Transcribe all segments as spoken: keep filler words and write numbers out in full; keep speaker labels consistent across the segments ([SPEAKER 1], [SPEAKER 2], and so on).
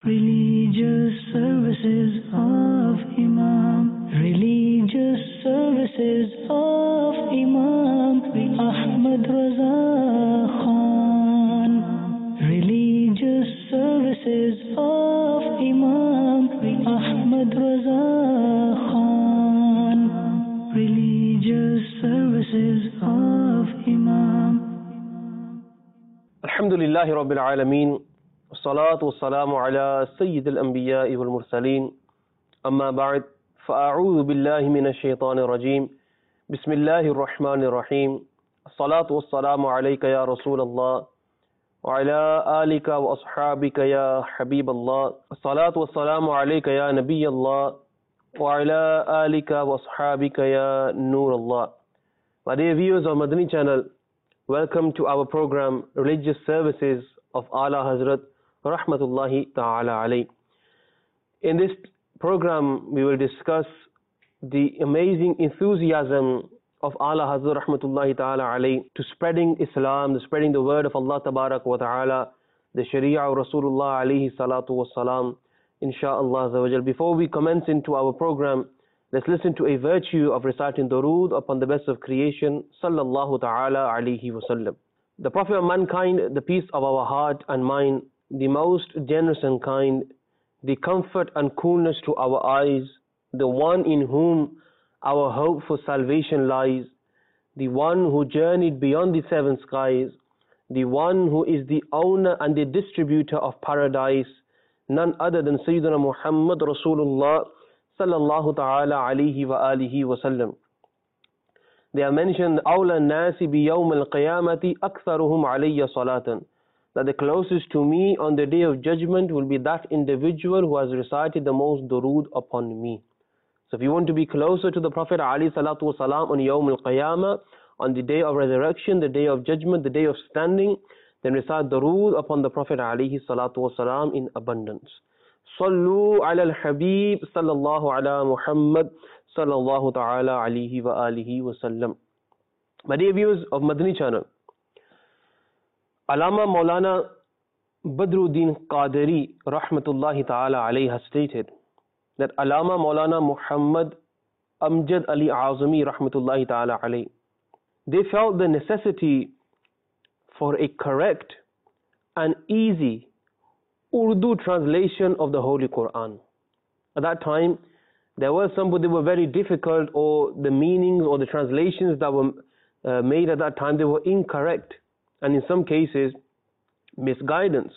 [SPEAKER 1] Religious services of Imam. Religious services of Imam Ahmad Raza Khan. Religious services of Imam Ahmad Raza Khan. Religious services of Imam.
[SPEAKER 2] Alhamdulillahi Rabbil Alameen. Salatu wassalamu ala Sayyid al-Anbiya'i wal Mursaleen. Amma ba'd. Fa'a'udhu billahi minash shaitanir rajim. Bismillahir rahmanir rahim. Salatu wassalamu alayka ya Rasulallah. Wa ala alika wa ashabika ya Habiballah. Salatu wassalamu alayka ya Nabiyallah. Wa ala alika wa ashabika ya Nurallah. My dear viewers of Madani channel, welcome to our program Religious Services of Ala Hazrat Rahmatullahi Ta'ala Alayh. In this program we will discuss the amazing enthusiasm of Ala Hazrat Rahmatullahi Ta'ala Alayh to spreading Islam, to spreading the word of Allah Tabarak wa Ta'ala, the Sharia of Rasulullah Alayhi Salatu Wassalam, Insha'Allah. Before we commence into our program, let's listen to a virtue of reciting Durood upon the best of creation, Sallallahu Ta'ala Alayhi Wasallam. The Prophet of mankind, the peace of our heart and mind, the most generous and kind, the comfort and coolness to our eyes, the one in whom our hope for salvation lies, the one who journeyed beyond the seven skies, the one who is the owner and the distributor of paradise, none other than Sayyidina Muhammad Rasulullah Sallallahu Ta'ala Alayhi wa alihi wa sallam. They are mentioned, أَوْلَى النَّاسِ بِيَوْمِ الْقِيَامَةِ أَكْثَرُهُمْ عَلَيَّ صَلَاةً, that the closest to me on the day of judgment will be that individual who has recited the most durood upon me. So if you want to be closer to the Prophet alayhi salatu wasalam on Yawm al-Qiyamah, on the day of resurrection, the day of judgment, the day of standing, then recite durood upon the Prophet alayhi salatu wasalam in abundance. Sallu ala al-Habib sallallahu ala Muhammad sallallahu ta'ala alayhi wa alihi wa sallam. My dear viewers of Madani channel, Allama Maulana Badruddin Qadiri Rahmatullahi Ta'ala Alayhi has stated that Allama Maulana Muhammad Amjad Ali Azami Rahmatullahi Ta'ala Alayhi, they felt the necessity for a correct and easy Urdu translation of the Holy Quran. At that time, there were some that were very difficult, or the meanings or the translations that were uh, made at that time, they were incorrect, and in some cases misguidance.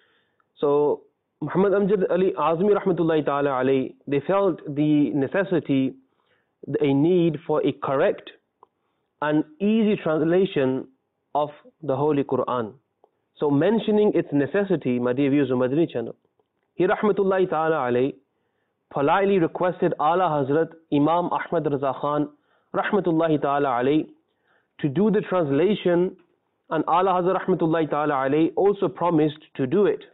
[SPEAKER 2] So Muhammad Amjad Ali Azmi Rahmatullahi Ta'ala Alayhi, they felt the necessity, a need for a correct and easy translation of the Holy Quran. So mentioning its necessity, my dear viewers of Madani channel, he Rahmatullahi Ta'ala Alayhi politely requested Ala Hazrat Imam Ahmad Raza Khan Rahmatullahi Ta'ala Alayhi to do the translation, and Ala Hazrat Rahmatullahi Ta'ala Alayhi also promised to do it.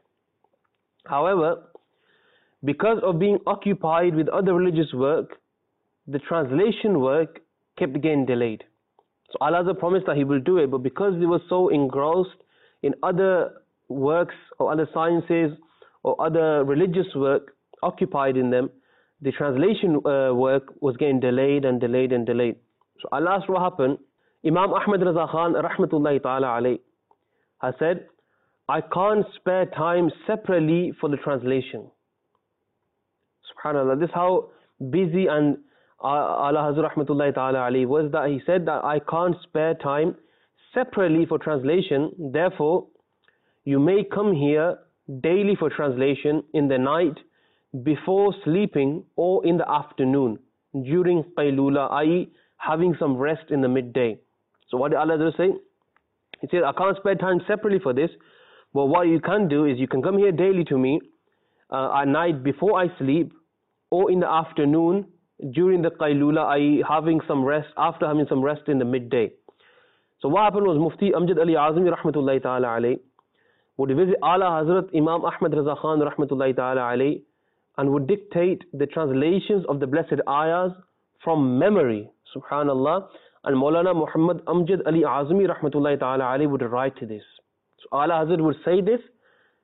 [SPEAKER 2] However, because of being occupied with other religious work, the translation work kept getting delayed. So Ala Hazrat promised that he will do it, but because they were so engrossed in other works or other sciences or other religious work, occupied in them, the translation uh, work was getting delayed and delayed and delayed. So Allah asked what happened. Imam Ahmad Raza Khan Rahmatullahi Ta'ala Alayhi has said, I can't spare time separately for the translation. Subhanallah, this is how busy and uh, Allah Hazrat Rahmatullahi Ta'ala Alayhi was, that he said that I can't spare time separately for translation, therefore you may come here daily for translation in the night before sleeping or in the afternoon during Qaylula, that is having some rest in the midday. So what did Allah say? He said, I can't spare time separately for this, but what you can do is you can come here daily to me uh, at night before I sleep, or in the afternoon during the Qaylula, that is having some rest, after having some rest in the midday. So what happened was Mufti Amjad Ali Azmi Rahmatullahi Ta'ala Alayhi would visit Ala Hazrat Imam Ahmad Raza Khan Rahmatullahi Ta'ala Alayhi and would dictate the translations of the blessed ayahs from memory, subhanallah, and Maulana Muhammad Amjad Ali Azmi Rahmatullahi Ta'ala Alayhi would write to this. So Ala Hazrat would say this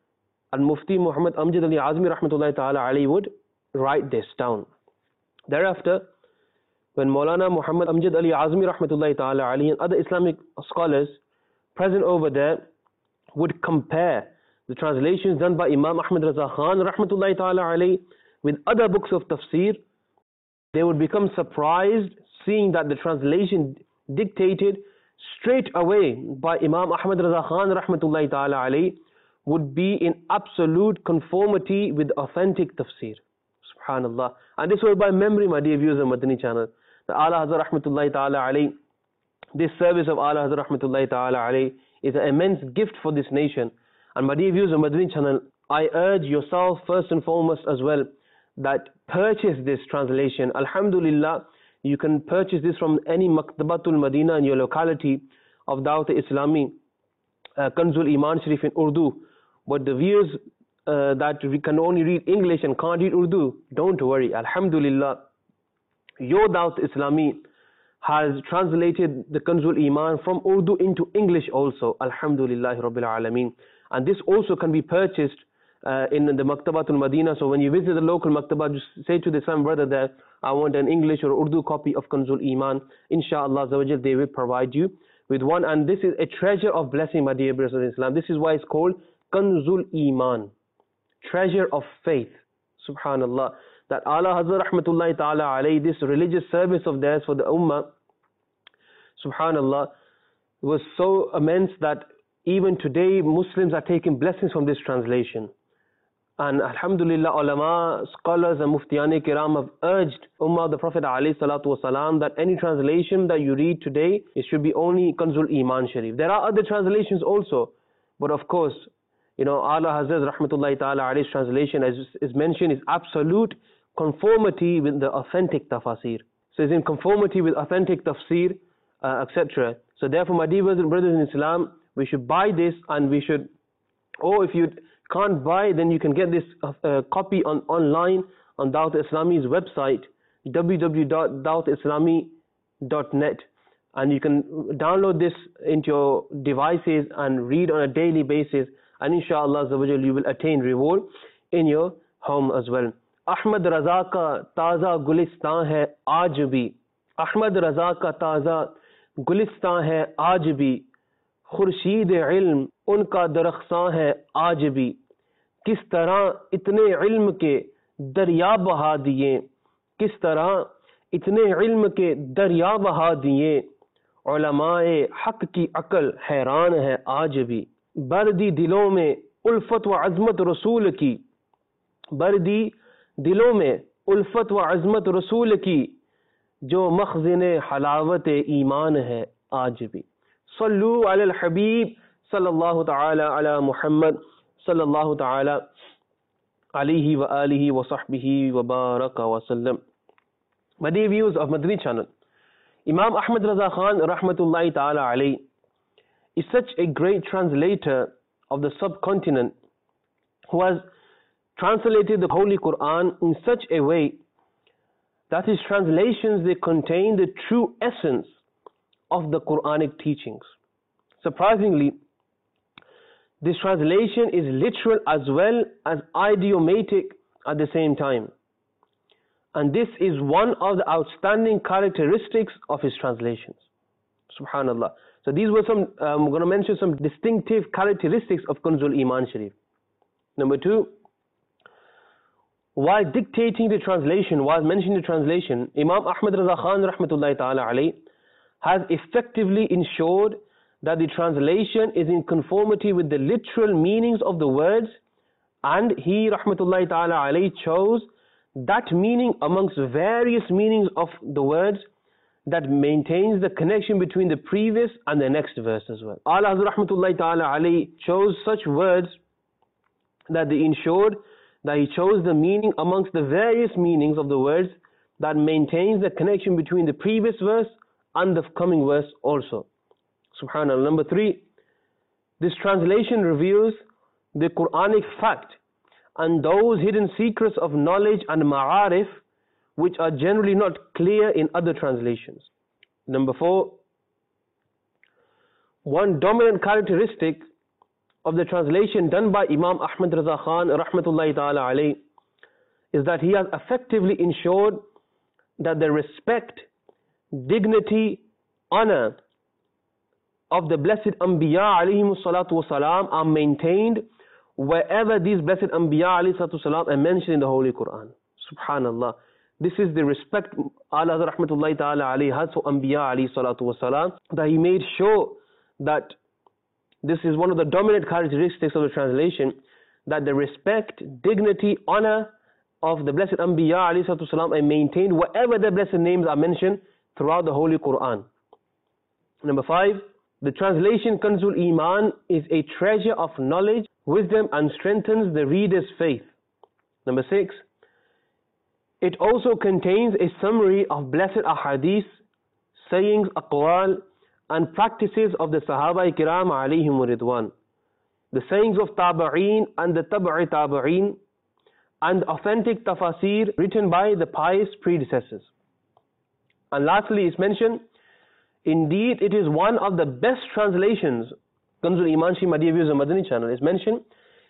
[SPEAKER 2] and Mufti Muhammad Amjad Ali Azmi rahmatullahi ta'ala alayhi would write this down. Thereafter, when Maulana Muhammad Amjad Ali Azmi rahmatullahi ta'ala alayhi and other Islamic scholars present over there would compare the translations done by Imam Ahmad Raza Khan rahmatullahi ta'ala alayhi with other books of tafsir, they would become surprised seeing that the translation dictated straight away by Imam Ahmad Raza Khan rahmatullahi ta'ala alayhi would be in absolute conformity with authentic tafsir. Subhanallah. And this was by memory, my dear viewers of Madani channel. The Ala Hazrat rahmatullahi ta'ala alayhi, this service of Ala Hazrat rahmatullahi ta'ala alayhi is an immense gift for this nation. And my dear viewers of Madani channel, I urge yourself first and foremost as well that purchase this translation. Alhamdulillah, you can purchase this from any Maktabatul Madina in your locality of Dawat Islami, uh, Kanzul Iman Sharif in Urdu. But the viewers uh, that we can only read English and can't read Urdu, don't worry. Alhamdulillah, your Dawat Islami has translated the Kanzul Iman from Urdu into English also. Alhamdulillah Rabbil Alameen. And this also can be purchased uh, in the Maktabatul Madina. So when you visit the local Maktabah, just say to the Islam brother there, I want an English or Urdu copy of Kanzul Iman. Inshallah, they will provide you with one. And this is a treasure of blessing, my dear brothers in Islam. This is why it's called Kanzul Iman, treasure of faith. Subhanallah. That Ala Hazrat rahmatullahi ta'ala alayhi, this religious service of theirs for the Ummah, Subhanallah, was so immense that even today Muslims are taking blessings from this translation. And Alhamdulillah, ulama, scholars and muftiyani kiram have urged Ummah of the Prophet alayhi salatu wasalam that any translation that you read today, it should be only Kanzul Iman Sharif. There are other translations also, but of course, you know, Ala Hazrat rahmatullahi ta'ala alayhi's translation, as is mentioned, is absolute conformity with the authentic tafsir. So it's in conformity with authentic tafsir, uh, et cetera. So therefore, my dear brothers in Islam, we should buy this, and we should, or if you can't buy, then you can get this uh, copy on online on Dawat Islami's website, w w w dot dawat islami dot net, and you can download this into your devices and read on a daily basis, and inshallah you will attain reward in your home as well. Ahmad Raza ka taza gulistan hai aaj bhi, Ahmad Raza ka taza gulistan hai aaj bhi, Khurshid इल्म उनका दरख्शां है आज भी, किस तरह इतने इल्म के दरिया बहा दिए, किस तरह इतने इल्म के दरिया बहा दिए, उलमाए हक की अकल हैरान है आज भी, बर्दी दिलों में उल्फत व अज़मत रसूल की, बर्दी दिलों में उल्फत व अज़मत रसूल की, जो मखज़िन हलावत ईमान है आज भी. सल्लु अलल हबीब सल्लल्लाहु तआला अला मुहम्मद सल्लल्लाहु तआला अलैहि व आलिहि व सहबिहि व बारक व सल्लम. My dear viewers of Madani channel, Imam Ahmad Raza Khan rahmatullahi ta'ala alayhi is such a great translator of the subcontinent who has translated the Holy Quran in such a way that his translations, they contain the true essence of the Quranic teachings. Surprisingly, this translation is literal as well as idiomatic at the same time. And this is one of the outstanding characteristics of his translations. Subhanallah. So these were some, um, I'm going to mention some distinctive characteristics of Kanzul Iman Sharif. Number two, while dictating the translation, while mentioning the translation, Imam Ahmad Raza Khan rahmatullahi ta'ala alayhi has effectively ensured that the translation is in conformity with the literal meanings of the words, and he rahmatullahi ta'ala alayhi chose that meaning amongst various meanings of the words that maintains the connection between the previous and the next verse as well. Ala Hazrat rahmatullahi ta'ala alayhi chose such words that they ensured that he chose the meaning amongst the various meanings of the words that maintains the connection between the previous verse and the coming verse also. Subhanallah. Number three, this translation reveals the Quranic fact and those hidden secrets of knowledge and ma'arif which are generally not clear in other translations. Number four, one dominant characteristic of the translation done by Imam Ahmad Raza Khan rahmatullahi ta'ala alayh is that he has effectively ensured that the respect, dignity, honor of the blessed Anbiya alayhimu salatu wasalam are maintained wherever these blessed Anbiya alayhi salatu wasalam are mentioned in the Holy Quran. Subhanallah. This is the respect Allah rahmatullahi ta'ala alayhi has for Anbiya alayhi salatu wasalam, that he made sure that this is one of the dominant characteristics of the translation, that the respect, dignity, honor of the blessed Anbiya alayhi salatu wasalam are maintained wherever their blessed names are mentioned throughout the Holy Quran. Number five, the translation Kanzul Iman is a treasure of knowledge, wisdom, and strengthens the reader's faith. Number six, it also contains a summary of blessed ahadith, sayings, aqwal, and practices of the Sahaba Kiram alayhim ridwan, the sayings of Tabi'een and the Tabi'i Tabi'een, and authentic tafasir written by the pious predecessors. And lastly, it's mentioned, indeed, it is one of the best translations. Kanzul Iman Shi Madani Views on Madani channel is mentioned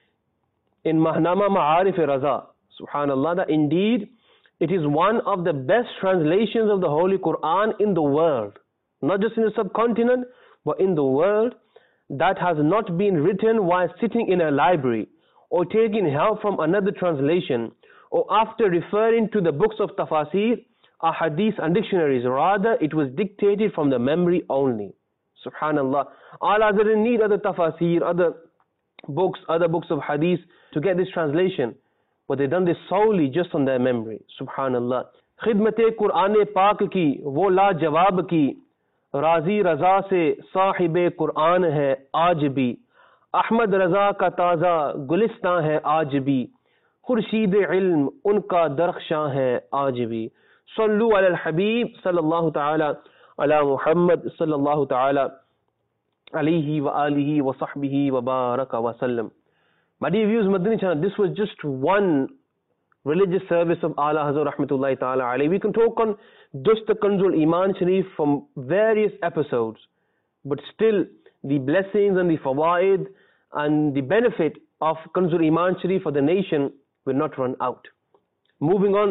[SPEAKER 2] in Mahnama Ma'arif Raza. Subhanallah, that indeed it is one of the best translations of the Holy Quran in the world, not just in the subcontinent, but in the world, that has not been written while sitting in a library or taking help from another translation or after referring to the books of tafasir, ahadith and dictionaries. Rather, it was dictated from the memory only. Subhanallah. Allah didn't need other tafasir, other books, other books of hadith to get this translation, but they done this solely just on their memory. Subhanallah. Khidmat-e Qur'an-e Pak ki, wo la jawab ki, Razi Raza se sahib-e Qur'an hai aaj bhi, Ahmad Raza ka taza gulistan hai aaj bhi, Khurshid-e-ilm unka darkhshan hai aaj bhi. Sallu ala al-Habib sallallahu ta'ala ala Muhammad sallallahu ta'ala alayhi wa alihi wa sahbihi wa baraka wa sallam. My dear viewers, Madani channel, this was just one religious service of Ala Hazrat rahmatullahi ta'ala alayhi. We can talk on just the Kanzul Iman Sharif from various episodes, but still the blessings and the fawaid and the benefit of Kanzul Iman Sharif for the nation will not run out. Moving on,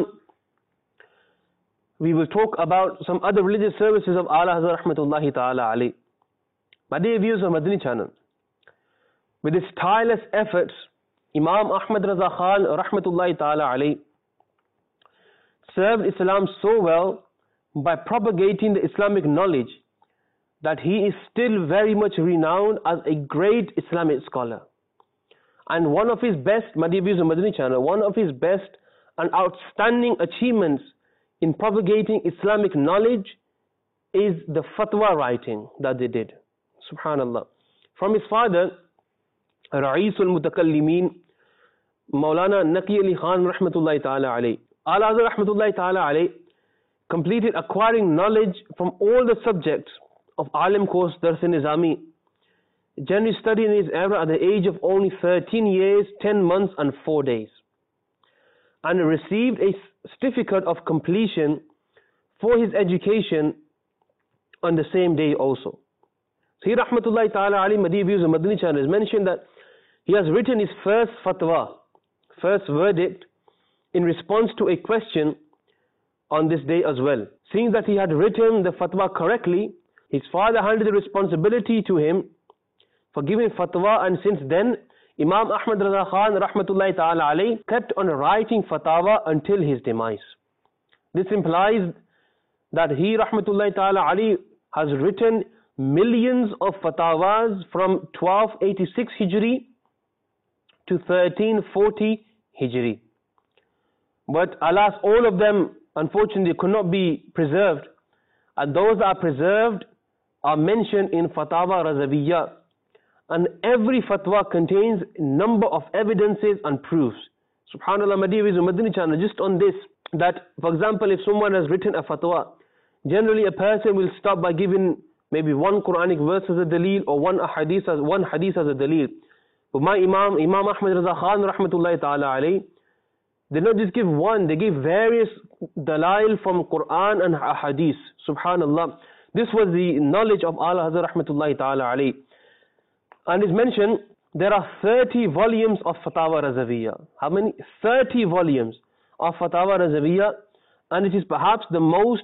[SPEAKER 2] we will talk about some other religious services of Ala Hazrat rahmatullahi ta'ala alayhi. My dear viewers of Madani channel, with his tireless efforts, Imam Ahmad Raza Khan rahmatullahi ta'ala alayhi served Islam so well by propagating the Islamic knowledge that he is still very much renowned as a great Islamic scholar. And one of his best, my dear viewers of Madani channel, one of his best and outstanding achievements in propagating Islamic knowledge is the fatwa writing that they did. Subhanallah. From his father, Ra'isul Mutakallimin, Maulana Naqi Ali Khan rahmatullahi ta'ala alayhi. Ala Hazrat rahmatullahi ta'ala alayhi completed acquiring knowledge from all the subjects of Alim course Dars-e-Nizami, generally studied in his era at the age of only thirteen years, ten months and four days, and received a certificate of completion for his education on the same day also. So he rahmatullahi ta'ala alayhi, Madani Views of Madani channel, has mentioned that he has written his first fatwa, first verdict, in response to a question on this day as well. Seeing that he had written the fatwa correctly, his father handed the responsibility to him for giving fatwa, and since then, Imam Ahmad Raza Khan rahmatullahi ta'ala alayhi kept on writing fatwa until his demise. This implies that he rahmatullahi ta'ala alayhi has written millions of fatwas from twelve eighty-six Hijri to thirteen forty Hijri. But alas, all of them unfortunately could not be preserved, and those that are preserved are mentioned in Fatawa Razaviyya, and every fatwa contains a number of evidences and proofs. Subhanallah, my dear viewers of Madani channel, just on this, that for example, if someone has written a fatwa, generally a person will start by giving maybe one Quranic verse as a dalil or one hadith as one hadith as a dalil. But my Imam, Imam Ahmad Raza Khan rahmatullahi ta'ala alayhi, they not just give one, they give various dalail from Quran and hadith. Subhanallah. This was the knowledge of Allah Hazrat rahmatullahi ta'ala alayhi. And it's mentioned there are thirty volumes of Fatawa Razaviyya. How many? thirty volumes of Fatawa Razaviyya, and it is perhaps the most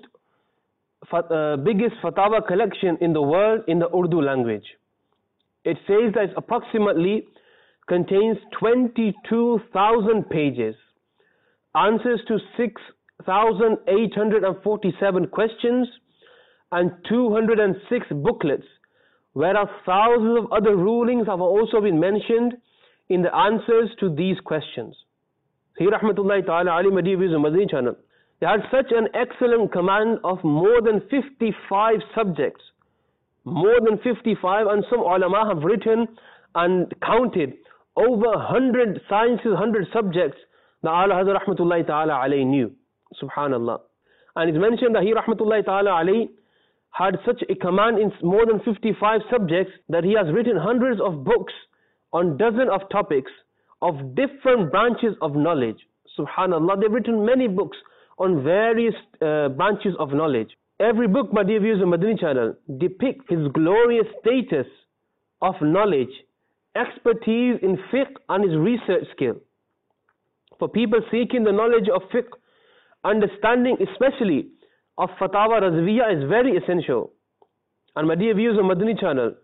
[SPEAKER 2] uh, biggest Fatawa collection in the world in the Urdu language. It says that it approximately contains twenty-two thousand pages, answers to six thousand eight hundred forty-seven questions, and two hundred six booklets, whereas thousands of other rulings have also been mentioned in the answers to these questions. Sayyid Rahmatullahi Ta'ala Ali Madhi Views on Madani channel, they had such an excellent command of more than fifty-five subjects, more than fifty-five, and some ulama have written and counted over one hundred sciences, one hundred subjects that Ala Hazrat Rahmatullahi Ta'ala Ali knew. Subhanallah. And it's mentioned that he Rahmatullahi Ta'ala Ali had such a command in more than fifty-five subjects that he has written hundreds of books on dozens of topics of different branches of knowledge. Subhanallah, they've written many books on various uh, branches of knowledge. Every book, my dear viewers on Madani channel, depicts his glorious status of knowledge, expertise in fiqh and his research skill. For people seeking the knowledge of fiqh, understanding especially of Fatawa Razaviyya is very essential. And my dear viewers on Madani channel,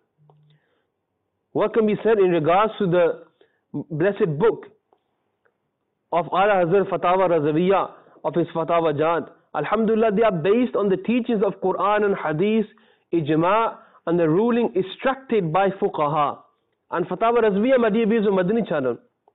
[SPEAKER 2] what can be said in regards to the blessed book of Ala Hazrat Fatawa Razaviyya, of his Fatawa Jad? Alhamdulillah, they are based on the teachings of Quran and Hadith, Ijma, and the ruling extracted by Fuqaha. And Fatawa Razaviyya, my dear viewers on Madani channel,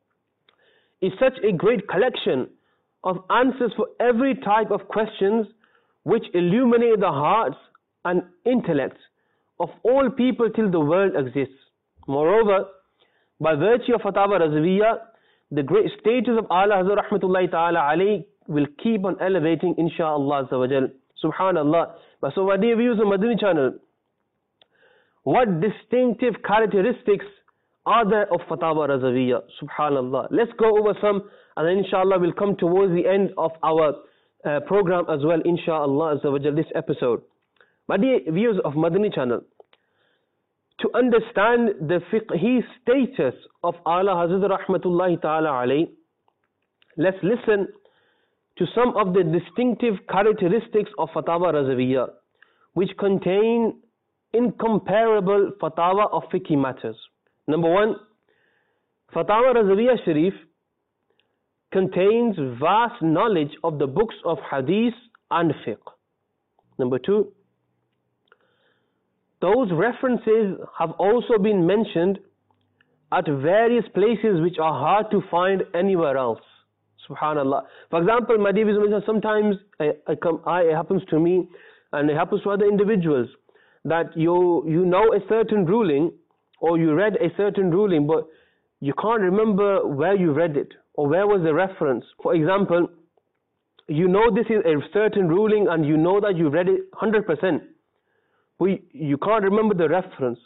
[SPEAKER 2] is such a great collection of answers for every type of questions which illuminate the hearts and intellects of all people till the world exists. Moreover, by virtue of Fatawa Razaviyya, the great status of Ala Hazrat Rahmatullahi Ta'ala Ali will keep on elevating, inshaAllah Azza wa Jal. Subhanallah. But so, my dear viewers on Madani channel, what distinctive characteristics are there of Fatawa Razaviyya? Subhanallah. Let's go over some, and then inshallah we'll come towards the end of our uh, program as well, inshallah Azza wa Jal, this episode. My dear viewers of Madani channel, to understand the fiqhi status of Ala Hazrat Rahmatullahi Ta'ala alayhi, let's listen to some of the distinctive characteristics of Fatawa Razaviyya, which contain incomparable fatwa of fiqhi matters. Number one, Fatawa Razaviyya Sharif contains vast knowledge of the books of Hadith and Fiqh. Number two, those references have also been mentioned at various places which are hard to find anywhere else. Subhanallah. For example, my dear viewers, sometimes I, I come, I, it happens to me, and it happens to other individuals, that you, you know a certain ruling, or you read a certain ruling, but you can't remember where you read it, or where was the reference. For example, you know this is a certain ruling, and you know that you read it one hundred percent, but you can't remember the reference,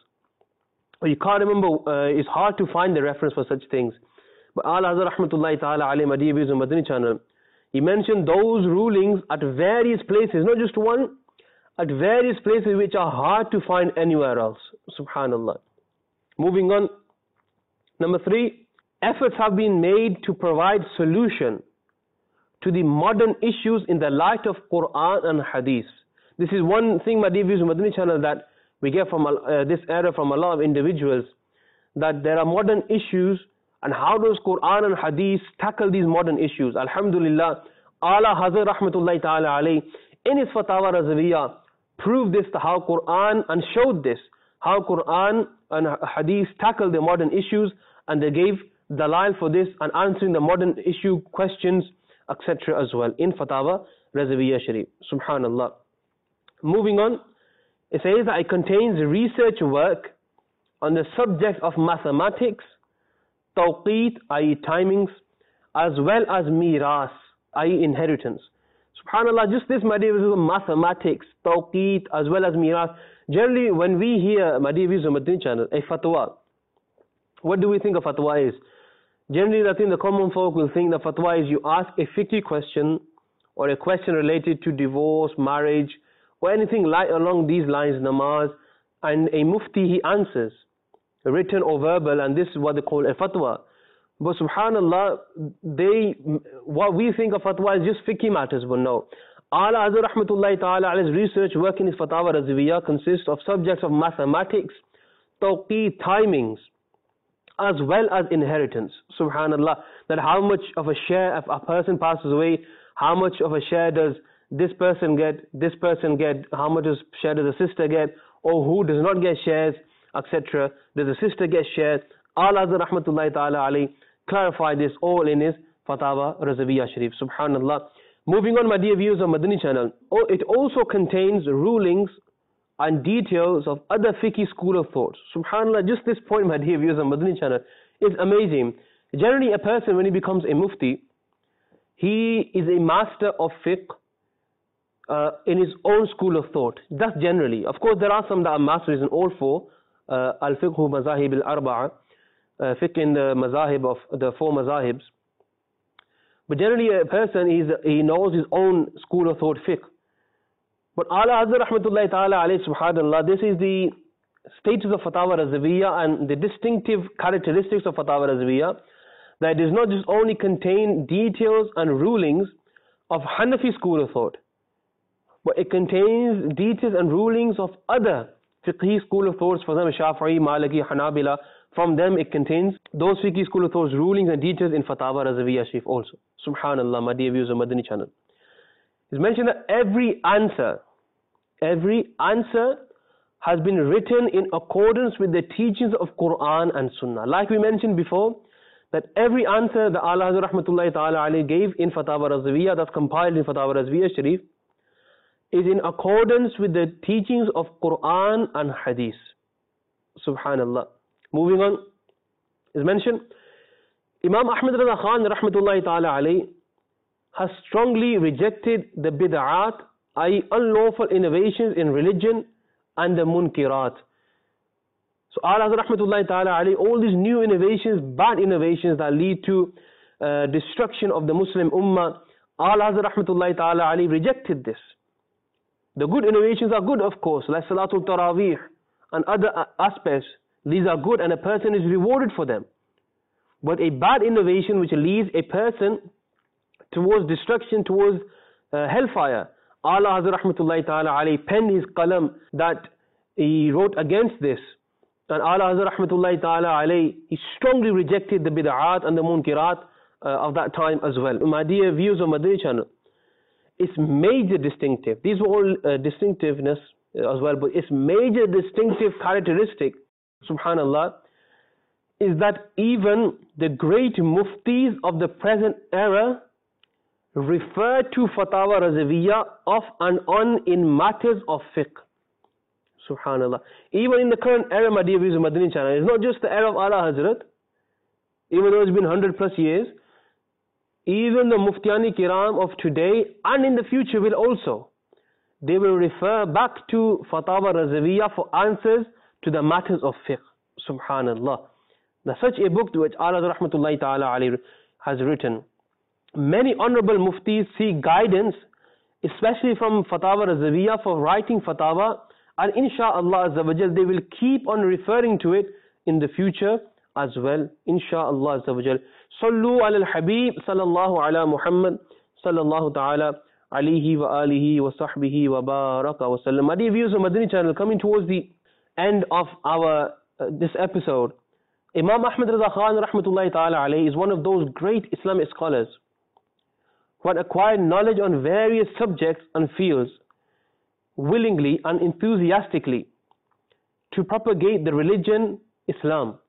[SPEAKER 2] or you can't remember, uh, it's hard to find the reference for such things. But Ala Hazrat Rahmatullahi Ta'ala alayhi Madhi Views on Madani channel, he mentioned those rulings at various places, not just one, at various places which are hard to find anywhere else. Subhanallah. Moving on. Number three, efforts have been made to provide solution to the modern issues in the light of Quran and Hadith. This is one thing, my dear viewers on Madani channel, that we get from uh, this era from a lot of individuals, that there are modern issues, and how does Quran and Hadith tackle these modern issues? Alhamdulillah, Ala Hazrat Rahmatullahi Ta'ala alayhi, in his Fatawa Razaviyya, proved this, to how Quran, and showed this, how Quran and Hadith tackle the modern issues, and they gave dalil for this, and answering the modern issue questions, et cetera as well, in Fatawa Razaviyya Sharif. Subhanallah. Moving on, it says that it contains research work on the subject of mathematics, tawqeet, that is timings, as well as miras, that is inheritance. Subhanallah, just this, my dear viewers, mathematics, tawqeet, as well as miras. Generally, when we hear, my dear viewers on Madani channel, a fatwa, what do we think a fatwa is? Generally, I think the common folk will think the fatwa is you ask a fiqh question, or a question related to divorce, marriage, or anything like along these lines, namaz, and a mufti, he answers. written or verbal, and this is what they call a fatwa. But subhanallah, they, what we think of fatwa is just fiqh matters, but no. Ala Hazrat Rahmatullahi Ta'ala alayhi's research work in his Fatawa Razawiyah consists of subjects of mathematics, tawqeet, timings, as well as inheritance. Subhanallah, that how much of a share, if a person passes away, how much of a share does this person get, this person get, how much does share does the sister get, or who does not get shares, et cetera. Does the sister get shares? Ala Hazrat Rahmatullahi Ta'ala alayhi clarify this all in his Fatawa Razawiyah Sharif. Subhanallah. Moving on, my dear viewers of Madani channel, oh, it also contains rulings and details of other fiqh school of thought. Subhanallah, just this point, my dear viewers of Madani channel, is amazing. Generally, a person, when he becomes a mufti, he is a master of fiqh uh, in his own school of thought. That's generally. Of course, there are some that are masters in all four, uh, al-fiqhu mazahib al-arba'a, uh, fiqh in the mazahib of the four mazahibs. But generally a person, is, he knows his own school of thought fiqh. But Ala Hazrat Rahmatullahi Ta'ala alayhi subhanallah, this is the status of Fatawa Razawiyah and the distinctive characteristics of Fatawa Razawiyah, that it does not just only contain details and rulings of Hanafi school of thought, but it contains details and rulings of other fiqhi school of thoughts, for example Shafi'i, Maliki, Hanabila. From them it contains those fiqhi school of thoughts, rulings and details in Fatawa Razawiyah Sharif also. Subhanallah, my dear viewers of Madani channel. It's mentioned that every answer, every answer has been written in accordance with the teachings of Quran and Sunnah. Like we mentioned before, that every answer that Ala Hazrat Rahmatullahi Ta'ala alayhi gave in Fatawa Razawiyah, that's compiled in Fatawa Razawiyah Sharif, is in accordance with the teachings of Quran and Hadith. Subhanallah. Moving on, is mentioned, Imam Ahmad Raza Khan Rahmatullahi Ta'ala alayhi has strongly rejected the bid'at, that is unlawful innovations in religion, and the munkirat. So Ala Hazrat Rahmatullahi Ta'ala alayhi, all these new innovations, bad innovations that lead to uh, destruction of the Muslim Ummah, Ala Hazrat Rahmatullahi Ta'ala alayhi rejected this. The good innovations are good, of course, like Salatul Taraweeh and other aspects. These are good and a person is rewarded for them. But a bad innovation which leads a person towards destruction, towards uh, hellfire, Ala Hazrat Rahmatullahi Ta'ala alayhi penned his qalam that he wrote against this. And Ala Hazrat Rahmatullahi Ta'ala alayhi, he strongly rejected the bid'at and the munkirat uh, of that time as well. My dear viewers of Madani channel, its major distinctive, these were all uh, distinctiveness as well, but its major distinctive characteristic, subhanallah, is that even the great muftis of the present era refer to Fatawa Razawiyah off and on in matters of fiqh. Subhanallah. Even in the current era, my dear viewers of Madani channel, it's not just the era of Ala Hazrat, even though it's been one hundred plus years, even the Muftiyani Kiram of today and in the future will also, they will refer back to Fatawa Razawiyah for answers to the matters of fiqh. Subhanallah. Now, such a book which Ala Rahmatullahi Ta'ala alayhi has written, many honorable muftis seek guidance, especially from Fatawa Razawiyah, for writing fatwa, and insha'Allah Azza wa Jal, they will keep on referring to it in the future as well, insha'Allah Azza wa Jal. Sallu ala al-Habib sallallahu ala Muhammad sallallahu ta'ala alayhi wa alihi wa sahbihi wa baraka wa sallam. My dear viewers of Madani channel, coming towards the end of our uh, this episode, Imam Ahmad Raza Khan Rahmatullahi Ta'ala alayhi is one of those great Islamic scholars who had acquired knowledge on various subjects and fields willingly and enthusiastically to propagate the religion Islam.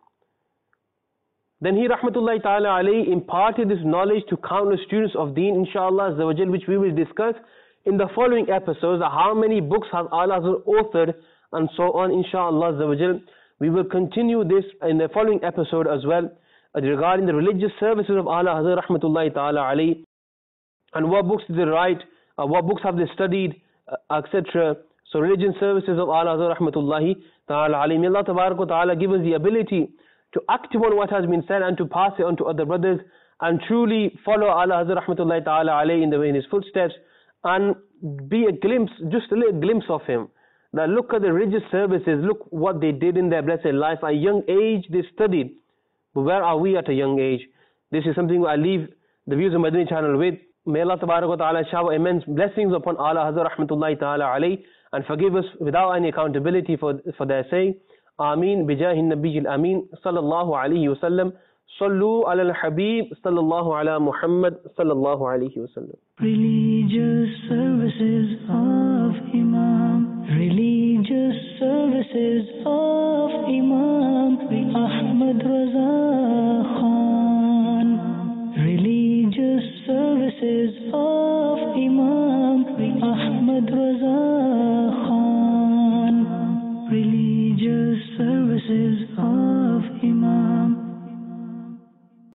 [SPEAKER 2] Then he Rahmatullahi Ta'ala alayhi imparted this knowledge to countless students of Deen, inshallah Azza wa Jal, which we will discuss in the following episodes. How many books has Allah authored and so on, inshallah Azza wa Jal. We will continue this in the following episode as well, uh, regarding the religious services of Ala Hazrat Rahmatullahi Ta'ala alayhi, and what books did they write, uh, what books have they studied, uh, et cetera. So religion services of Ala Hazrat Rahmatullahi Ta'ala alayhi. May Allah Tabarak wa Ta'ala give us the ability to act on what has been said and to pass it on to other brothers, and truly follow Ala Hazrat Rahmatullahi Ta'ala alayhi in, the, in his footsteps, and be a glimpse, just a little glimpse of him, that look at the religious services, look what they did in their blessed life. At a young age they studied. But where are we at a young age? This is something I leave the views of Madani channel with. May Allah Tabarak wa Ta'ala shower immense blessings upon Ala Hazrat Rahmatullahi Ta'ala alayhi and forgive us without any accountability for, for their saying. Ameen bijahin nabiyil ameen sallallahu alayhi wa sallam. Sallu ala al-habib sallallahu ala Muhammad sallallahu alayhi wa sallam.
[SPEAKER 1] Religious services of Imam. Religious services of Imam Ahmad Raza